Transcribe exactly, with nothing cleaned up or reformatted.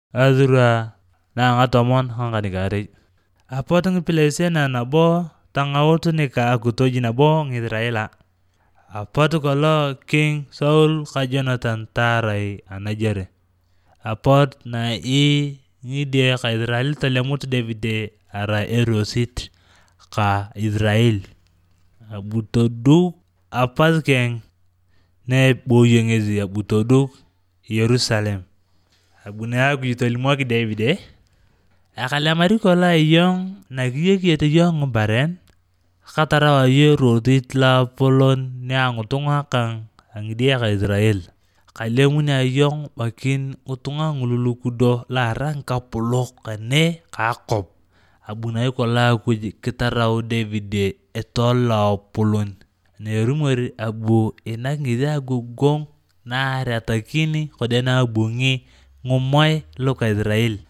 azura na ngatomon hangani gare apotong pilesena na bo tangautu ni ka akutoji na bo ng'Israela. Apot kolo King Saul ka Jonathan tarai anajere. Apot na i ng'idie ka Israel talemut David ara erosit ka Israel. Abutoduk apat keng ne boye ngezi abutoduk Yerusalem. Abuna kujitolimwaki David akalamari kola iyong nakiyekiete yong baren katarawa ye rotit la polon ne angutunga kang angidie ka Israel. Kalemuni ayong bakin utunga ngululukudo larang kapulok kane kakop. Abunai kola kuj kitarau David etol la polon. Nerumori abu inak ngide agugong na ariatakini kode na abungi ngumoy lo ka Israel.